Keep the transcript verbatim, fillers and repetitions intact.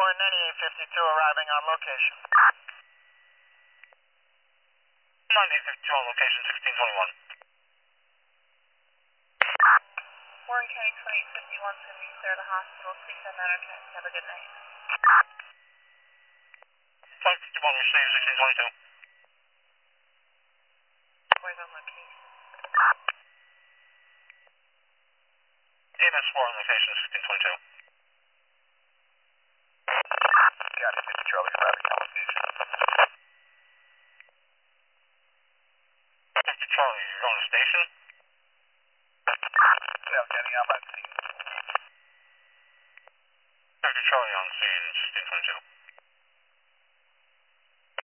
Warren ninety-eight fifty-two arriving on location. ninety-eight fifty-two on location, sixteen twenty-one. Warren County twenty-eight fifty-one is going to be clear to the hospital. Please send that okay. Have a good night. twenty fifty-one received, sixteen twenty-two. Where's on location? A M S four on location, sixteen twenty-two. Got it, fifty Charlie arriving on location. fifty Charlie, you're going to station? Yeah, I'm getting out by the scene. fifty Charlie on scene, sixteen twenty-two.